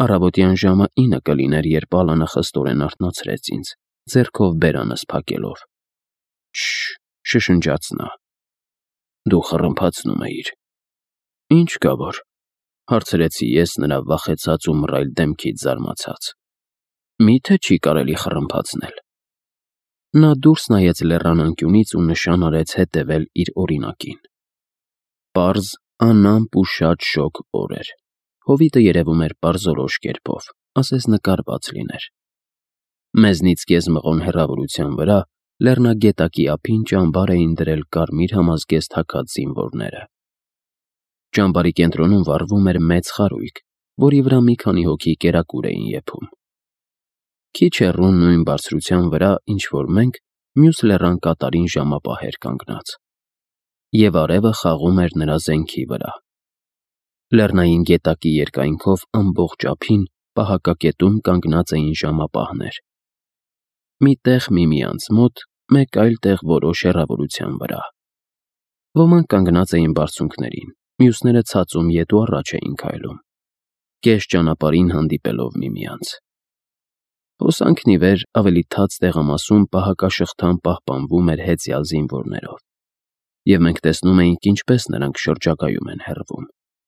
Առավոտյան ժամը 9 կլիներ, երբ Ալանը խստորեն արթնացրեց ինձ, ձեռքով բերանս փակելով։ Շշ, շշնջաց նա։ Դու խռմփացնում էիր։ Ինչ կա որ, հարցրեցի ես նրա վախեցած ու մռայլ դեմքից զարմացած։ Միթե չի կարելի խռմփացնել։ Նա դուրս նայեց լեռան անկյունից ու նշան արեց հետևել իր օրինակին։ Պարզ, անամպ ու շատ շոգ օր էր։ Հովիտը երևում էր պարզորոշ կերպով, ասես նկարված լիներ։ Մեզնից կեզմղոն հեռավորության վրա լեռնագետակի ափին ճամբար էին դրել կարմիր համազգեստ հագած զինվորները։ Ճամբարի կենտրոնում վառվում էր մեծ խարույկ, որի վրա մի քանի հոգի կերակուր էին եփում։ Քիչ հեռու նույն բարձրության վրա, ինչ որ մենք, մյուս լեռան կատարին ժամապահ էր կանգնած։ Եվ արևը խաղում էր նրա զենքի վրա։ Լեռնային գետակի երկայնքով ամբողջ ափին պահակակետում կանգնած էին ժամապահներ։ Մի տեղ միմյանց մոտ, մեկ այլ տեղ որոշ հեռավորության վրա։ Ոմանք կանգնած էին բարձունքներին, մյուսները ցածում ետ ու առաջ էին քայլում, կես ճանապարհին հանդիպելով միմյանց։ Հոսանքն ի վեր ավելի թաց տեղամասում պահակաշղթան պահպանվում էր հեծյալ զինվորներով, և մենք տեսնում էինք, ինչպես նրանք շրջագայում են հեռվում։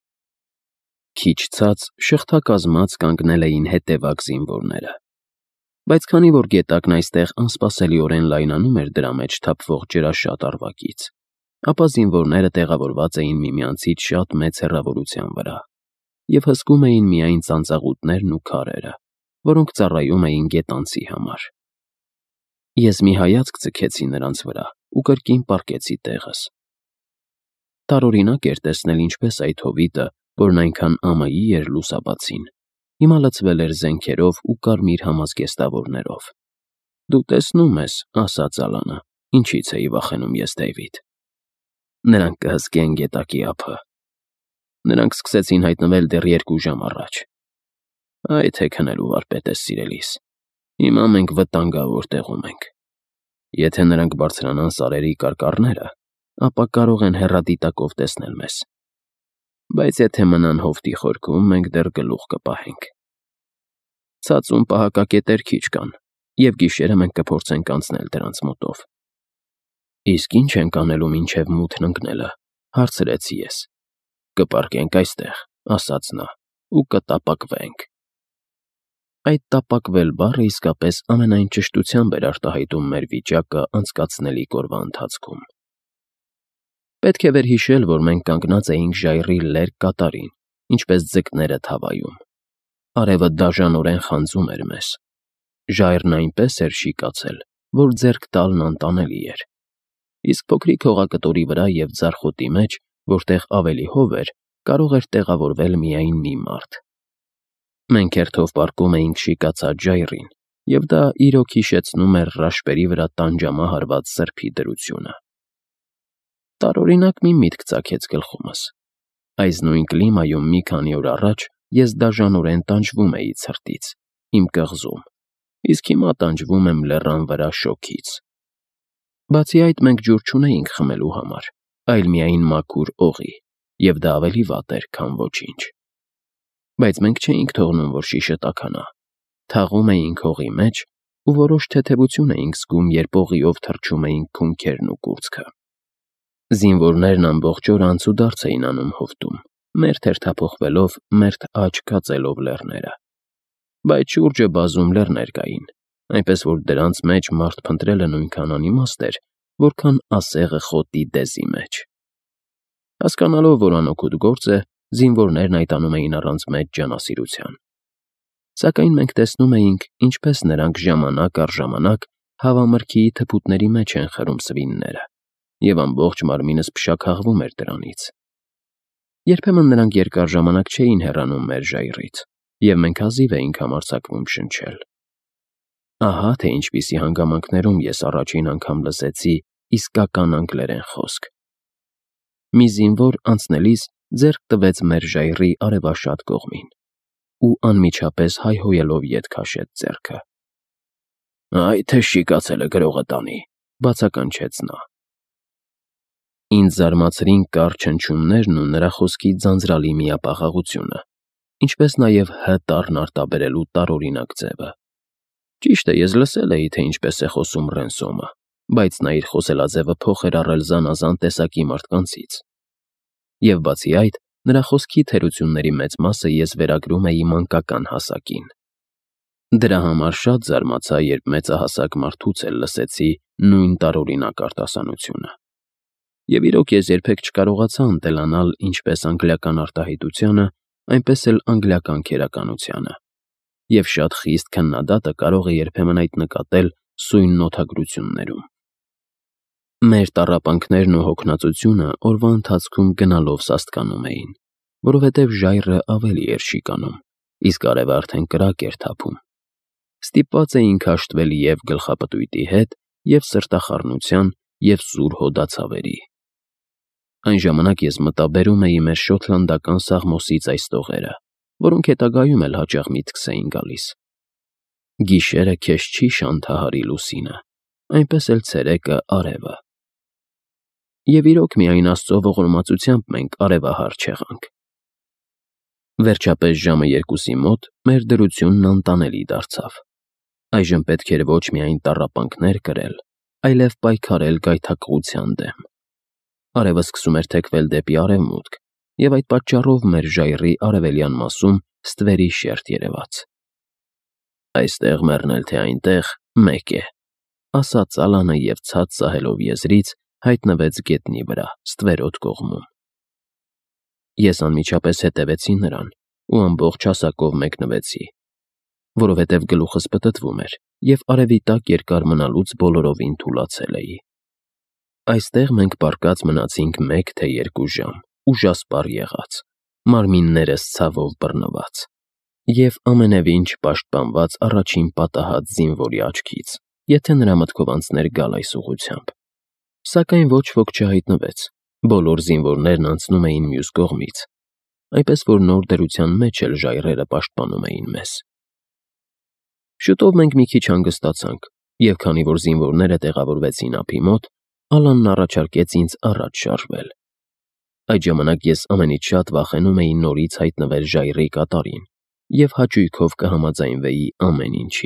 Քիչ ցած շղթակազմած կանգնել էին հետևակ զինվորները։ Բայց քանի որ գետակն այստեղ անսպասելիորեն լայնանում էր դրա մեջ թափվող ջրաշատ առվակից, ապա զինվորները տեղավորված էին միմյանցից շատ մեծ հեռավորության վրա և հսկում էին միայն ծանծաղուտներն ու քարերը, որոնք ծառայում էին գետանցի համար։ Ես մի հայացք ձգեցի նրանց վրա ու կրկին պառկեցի տեղս։ Տարօրինակ էր տեսնել, ինչպես այդ հովիտը, որն այնքան ամայի էր լուսաբացին, հիմա լցվել էր զենքերով ու կարմիր համազգեստավորներով։ Դու տեսնում ես, ասաց Ալանը, ինչից էի վախենում ես, Դեյվիդ։ Նրանք կհսկեն գետակի ափը։ Նրանք սկսեցին հայտնվել դեռ 2 ժամ առաջ։ Այ թե քնելու վարպետ ես, սիրելիս։ Հիմա մենք վտանգավոր տեղում ենք։ Եթե նրանք բարձրանան սարերի կարկառները, ապա կարող են հեռադիտակով տեսնել մեզ։ Բայց եթե մնան հովտի խորքում, մենք դեռ գլուխ կպահենք։ Ցածում պահակակետեր քիչ կան, և գիշերը մենք կփորձենք անցնել դրանց մոտով։ Իսկ ինչ ենք անելու մինչև մութն ընկնելը, հարցրեցի ես։ Կպառկենք այստեղ, ասաց նա, ու կտապակվենք։ Այդ տապակվել բառը իսկապես ամենայն ճշտությամբ էր արտահայտում մեր վիճակը անցկացնելիք օրվա ընթացքում։ Պետք է վերհիշել, որ մենք կանգնած էինք ժայռի լերկ կատարին, ինչպես ձկները թավայում։ Արևը դաժանորեն խանձում էր մեզ։ Ժայռն այնպես էր շիկացել, որ ձեռք տալն անտանելի էր։ Իսկ փոքրիկ հողակտորի վրա և ձարխոտի մեջ, որտեղ ավելի հով էր, կարող էր տեղավորվել միայն մի մարդ։ Մենք հերթով պառկում էինք շիկացած ժայռին, և դա իրոք հիշեցնում էր ռաշպերի վրա տանջամահարված սրբի դրությունը։ Տարօրինակ մի միտք ծագեց գլխումս։ Այս նույն կլիմայում մի քանի օր առաջ ես դաժանորեն տանջվում էի ցրտից, իմ կղզում, իսկ հիմա տանջվում եմ լեռան վրա շոգից։ Բացի այդ, մենք ջուր չունեինք խմելու համար, այլ միայն մաքուր օղի, և դա ավելի վատ էր, քան ոչինչ։ Բայց մենք չէինք թողնում, որ շիշը տաքանա։ Թաղում էինք հողի մեջ ու որոշ թեթևություն էինք զգում, երբ օղիով թռչում էին քունքերն ու կուրծքը։ Զինվորներն ամբողջ օր անցուդարձ էին անում հովտում, մերթ հերթափոխվելով, մերթ աջ կածելով լեռները։ Բայց շուրջը բազում լեռներ կային, այնպես որ դրանց մեջ մարդ փնտրելը նույնքան անիմաստ էր, որքան ասեղը խոտի դեզի մեջ։ Հասկանալով, որ անօգուտ գործ է, զինվորներն այդ անում էին առանց մեծ ջանասիրության։ Սակայն մենք տեսնում էինք, ինչպես նրանք ժամանակ առ ժամանակ հավամրգիի թփուտների մեջ են խրում սվինները, և ամբողջ մարմինս փշաքաղվում էր դրանից։ Երբեմն նրանք երկար ժամանակ չէին հեռանում մեր ժայռից, և մենք հազիվ էինք համարձակվում շնչել։ Ահա թե ինչպիսի հանգամանքներում ես առաջին անգամ լսեցի իսկական անգլերեն խոսք։ Մի զինվոր անցնելիս ձեռք տվեց մեր ժայռի արևաշատ կողմին ու անմիջապես հայհոյելով ետ քաշեց ձեռքը։ Այ թե շիկացել է գրողը տանի, բացականչեց նա։ Ինձ զարմացրին կարճ հնչյուններն ու նրա խոսքի ձանձրալի միապաղաղությունը, ինչպես նաև Հ տառն արտաբերելու տարօրինակ ձևը։ Ճիշտ է, ես լսել էի, թե ինչպես է խոսում Ռենսոմը, բայց նա իր խոսելաձևը փոխ էր առել զանազան տեսակի մարդկանցից։ Եվ բացի այդ, նրա խոսքի թերությունների մեծ մասը ես վերագրում էի մանկական հասակին։ Դրա համար շատ զարմացա, երբ մեծահասակ մարդուց էլ լսեցի նույն տարօրինակ արտասանությունը։ Եվ իրոք ես երբեք չկարողացա ընտելանալ ինչպես անգլիական արտահայտությանը, այնպես էլ անգլիական քերականությանը։ Եվ շատ խիստ քննադատը կարող է երբեմն այդ նկատել սույն նոթագրություններում։ Մեր տառապանքներն ու հոգնածությունը օրվա ընթացքում գնալով սաստկանում էին, որովհետև ժայռը ավելի էր շիկանում, իսկ արևը արդեն կրակ էր թափում։ Ստիպված էինք հաշտվել և գլխապտույտի հետ, և սրտախառնության, և սուր հոդացավերի։ Այն ժամանակ ես մտաբերում էի մեր շոտլանդական սաղմոսից այս տողերը, որոնք հետագայում էլ հաճախ միտքս էին գալիս. «Գիշերը քեզ չի շանթահարի լուսինը, այնպես էլ ցերեկը արևը»։ Եվ իրոք միայն Աստծո ողորմածությամբ մենք արևահար չեղանք։ Վերջապես ժամը 2-ի մոտ մեր դրությունն անտանելի դարձավ։ Այժմ պետք էր ոչ միայն տառապանքներ կրել, այլև պայքարել գայթակղության դեմ։ Արևը սկսում էր թեքվել դեպի արևմուտք, և այդ պատճառով մեր ժայռի արևելյան մասում ստվերի շերտ երևաց։ «Այստեղ մեռնել թե այնտեղ, մեկ է», ասաց Ալանը և ցած սահելով եզրից հայտնվեց գետնի վրա, ստվերոտ կողմում։ Ես անմիջապես հետևեցի նրան ու ամբողջ հասակով մեկնվեցի, որովհետև գլուխս պտտվում էր, և արևի տակ երկար մնալուց բոլորովին թուլացել էի։ Այստեղ մենք պառկած մնացինք 1 թե 2 ժամ, ուժասպառ եղած, մարմիններս ցավով բռնված և ամենևին չպաշտպանված առաջին պատահած զինվորի աչքից, եթե նրա մտքով անցներ գալ այս ուղղությամբ։ Սակայն ոչ ոք չհայտնվեց, բոլոր զինվորներն անցնում էին մյուս կողմից, այնպես որ նոր դրության մեջ էլ ժայռերը պաշտպանում էին մեզ։ Շուտով մենք մի քիչ հանգստացանք, և քանի որ զինվորները տեղավորվեցին ափի մոտ, Ալանն առաջարկեց ինձ առաջ շարժվել։ Այդ ժամանակ ես ամենից շատ վախենում էի նորից հայտնվել ժայռի կատարին և հաճույքով կհամաձայնվեի ամեն ինչի։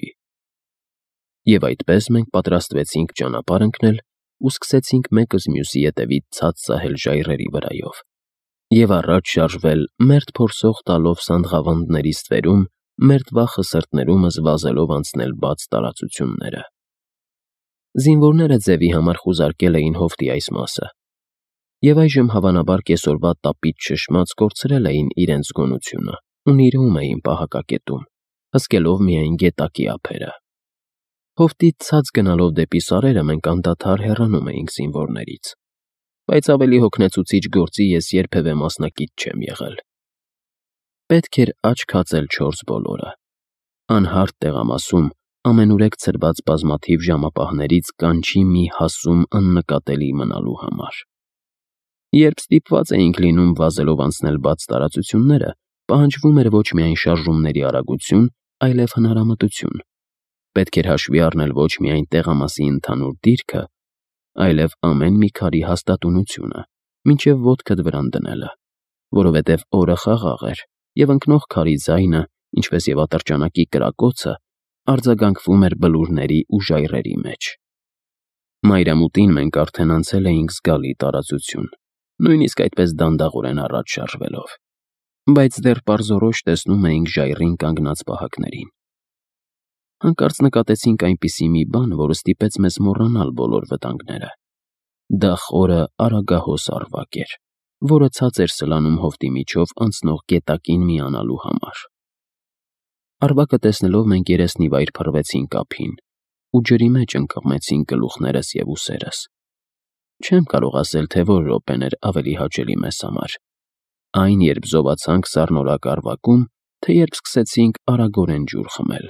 Եվ այդպես մենք պատրաստվեցինք ճանապարհ ընկնել ու սկսեցինք մեկս մյուսի ետևից ցած սահել ժայռերի վրայով և առաջ շարժվել մերթ փորձող տալով սանդղավանդների ստվերում, մերթ վախը սրտներումս վազելով անցնել բաց տարածությունները։ Զինվորները ձևի համար խուզարկել էին հովտի այս մասը, և այժմ հավանաբար կեսօրվա տապից շշմած կորցրել էին իրենց գոնությունը ու նիրհում էին պահակակետում, հսկելով միայն գետակի ափերը։ Հովտից ցած գնալով դեպի սարերը մենք անդադար հեռանում էինք զինվորներից, բայց ավելի հոգնեցուցիչ գործի ես երբևէ մասնակից չեմ եղել։ Պետք էր աչք հացել 4 բոլորը։ Անհարթ տեղամասում ամենուրեք ցրված բազմաթիվ ժամապահներից կանչի մի հասում աննկատելի մնալու համար։ Երբ ստիպված էինք լինում վազելով անցնել բաց տարածությունները, պահանջվում էր ոչ միայն շարժումների արագություն, այլև հնարամտություն։ Պետք էր հաշվի առնել ոչ միայն տեղամասի ընդհանուր դիրքը, այլև ամեն մի քարի հաստատունությունը, մինչև ոտքդ վրան դնելը, որովհետև օրը խաղաղ էր, և ընկնող քարի ձայնը, ինչպես և ատրճանակի կրակոցը, արձագանքվում էր բլուրների ու ժայռերի մեջ։ Մայրամուտին մենք արդեն անցել էինք զգալի տարածություն, նույնիսկ այդպես դանդաղորեն առաջ շարժվելով, բայց դեռ պարզորոշ տեսնում էինք ժայռին կանգնած պահակներին։ Հանկարծ նկատեցինք այնպիսի մի բան, որը ստիպեց մեզ մոռանալ բոլոր վտանգները։ Դա խորը արագահոս առվակ էր, որը ցած էր սլանում հովտի միջով անցնող գետակին միանալու համար։ Առվակը տեսնելով մենք երեսնիվայր փռվեցինք ափին ու ջրի մեջ ընկղմեցինք գլուխներս և ուսերս։ Չեմ կարող ասել, թե որ րոպեն էր ավելի հաճելի մեզ համար. այն, երբ զովացանք սառնորակ առվակում, թե երբ սկսեցինք արագորեն ջուր խմել։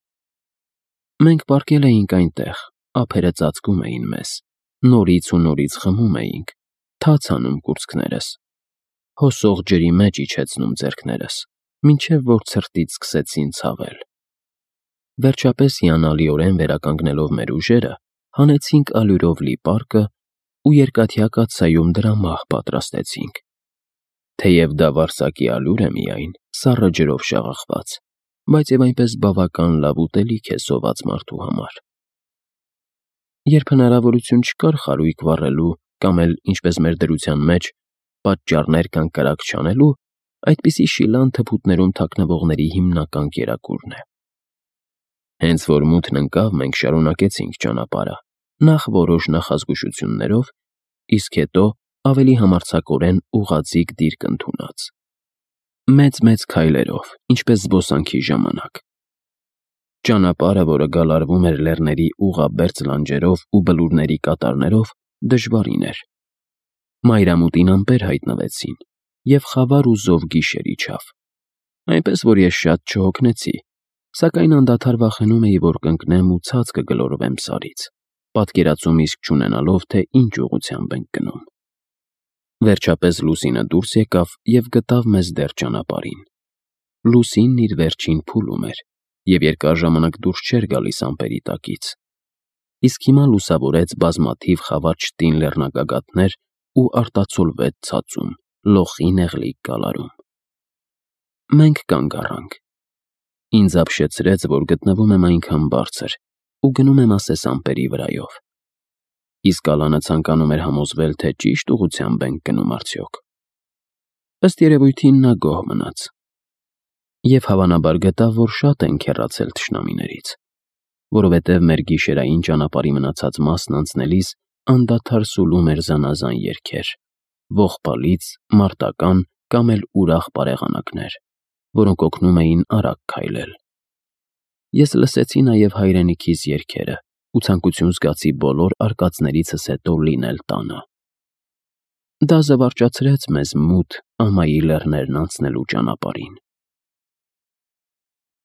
Մենք պառկել էինք այնտեղ, ափերը ծածկում էին մեզ, նորից ու նորից խմում էինք, թաց անում կուրծքներս, հոսող ջրի մեջ իջեցնում ձեռքներս, մինչև որ ցրտից սկսեցին ցավել։ Վերջապես հիանալիորեն վերականգնելով մեր ուժերը, հանեցինք ալյուրով լի պարկը ու երկաթյա կաթսայում դրա մահ պատրաստեցինք։ Թեև դա վարսակի ալյուր է միայն, սառը ջրով շաղախված, բայց եւ այնպես բավական լավ ուտելիք է սոված մարդու համար։ Երբ հնարավորություն չկար խարույկ վառելու կամ էլ, ինչպես մեր դրության մեջ, պատճառներ կան կրակ չանելու, այդպիսի շիլան թփուտներում թաքնվողների հիմնական կերակուրն է։ Հենց որ մութն ընկավ, մենք շարունակեցինք ճանապարհը, նախ որոշ նախազգուշություններով, իսկ հետո ավելի համարձակորեն ուղղաձիգ դիրք ընդունած։ Մեծ քայլերով, ինչպես զբոսանքի ժամանակ։ Ճանապարհը, որը գալարվում էր լեռների ուղղաբերձ լանջերով ու բլուրների կատարներով, դժվարին էր։ Մայրամուտին ամպեր հայտնվեցին, և խավար ու զով գիշեր իջավ, այնպես որ ես շատ չհոգնեցի, սակայն անդադար վախենում էի, որ կընկնեմ ու ցած կգլորվեմ սարից, պատկերացում իսկ չունենալով, թե ինչ ուղղությամբ ենք գնում։ Վերջապես լուսինը դուրս եկավ և գտավ մեզ դեռ ճանապարհին։ Լուսինն իր վերջին փուլում էր և երկար ժամանակ դուրս չէր գալիս ամպերի տակից, իսկ հիմա լուսավորեց բազմաթիվ խավար չտին լեռնագագաթներ ու արտացոլվեց ցածում, լոխի նեղլիկ գալարում։ Մենք կանգ առանք։ Ինձ ապշեցրեց, որ գտնվում եմ այնքան բարձր ու գնում եմ ասես ամպերի վրայով։ Իսկ Ալանը ցանկանում էր համոզվել, թե ճիշտ ուղղությամբ ենք գնում արդյոք։ Ըստ երևույթին նա գոհ մնաց։ Եվ հավանաբար գտավ, որ շատ ենք հեռացել թշնամիներից, որովհետև մեր գիշերային ճանապարհի մնացած մասն անցնելիս անդադար սուլում էր զանազան երգեր, ողբալից, մարտական կամ էլ ուրախ բարեղանակներ, որոնք օգնում էին արագ քայլել։ Ես լսեցի նաև հայրենիքիս երգերը ու ցանկություն զգացի բոլոր արկածներիցս հետո լինել տանը։ Դա զվարճացրեց մեզ մութ ամայի լեռներն անցնելու ճանապարհին։